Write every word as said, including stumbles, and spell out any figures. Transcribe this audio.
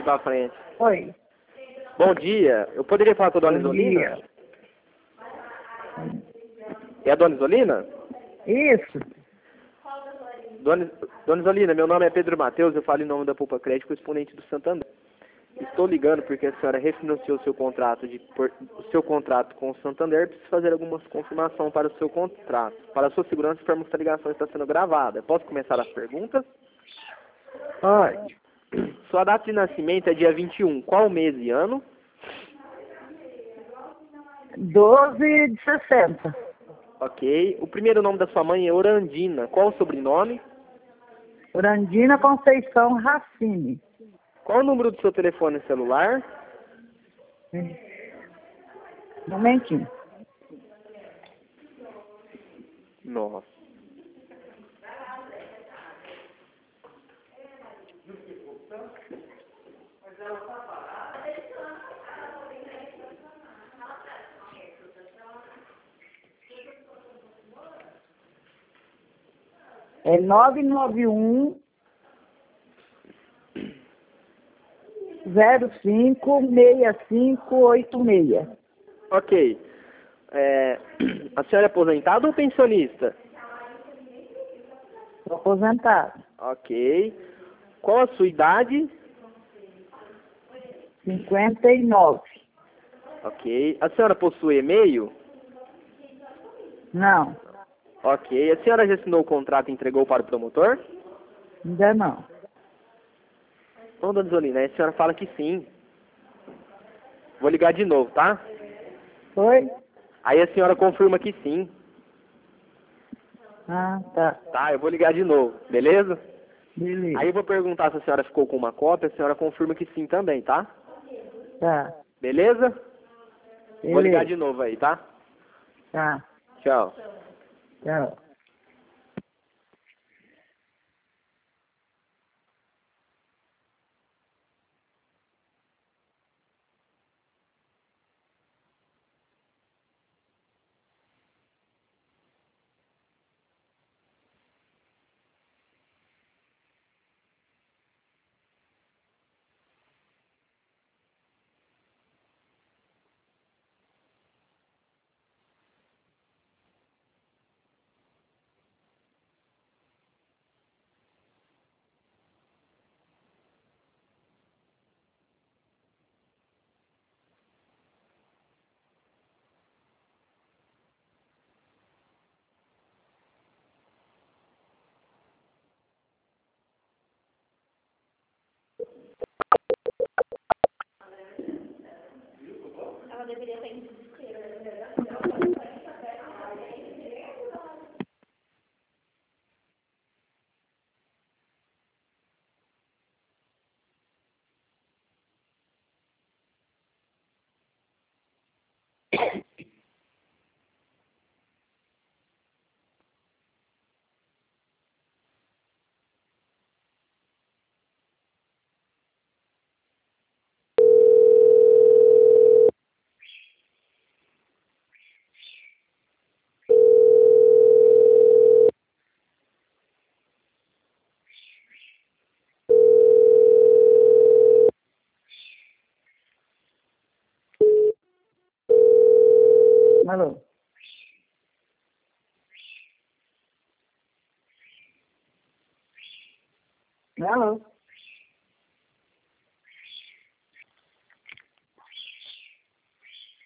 pra frente. Oi. Bom dia. Eu poderia falar com a dona Bom Isolina? dia. É a dona Isolina? Isso. Dona, dona Isolina, meu nome é Pedro Matheus, eu falo em nome da Poupa Crédito, correspondente do Santander. Estou ligando porque a senhora refinanciou seu contrato de por, o seu contrato com o Santander. Preciso fazer algumas confirmações para o seu contrato. Para a sua segurança, informo que esta ligação está sendo gravada. Posso começar as perguntas? Pode. Sua data de nascimento é dia vinte e um. Qual mês e ano? doze de sessenta. Ok. O primeiro nome da sua mãe é Orandina. Qual o sobrenome? Urandina Conceição Racine. Qual o número do seu telefone celular? Um momentinho. Nossa. É nove nove um zero cinco seis cinco oito seis. Ok. É, a senhora é aposentada ou pensionista? Estou aposentado. Ok. Qual a sua idade? cinquenta e nove. Ok. A senhora possui e-mail? Não, Ok. A senhora já assinou o contrato e entregou para o promotor? ainda não. Bom, dona Isolina, aí a senhora fala que sim. Vou ligar de novo, tá? Foi? Aí a senhora confirma que sim. Ah, tá. Tá, eu vou ligar de novo, beleza? Beleza. Aí eu vou perguntar se a senhora ficou com uma cópia, a senhora confirma que sim também, tá? Tá. Beleza? Vou ligar Beleza. de novo aí, tá? Tá. Tchau. Tchau. Alô? Alô?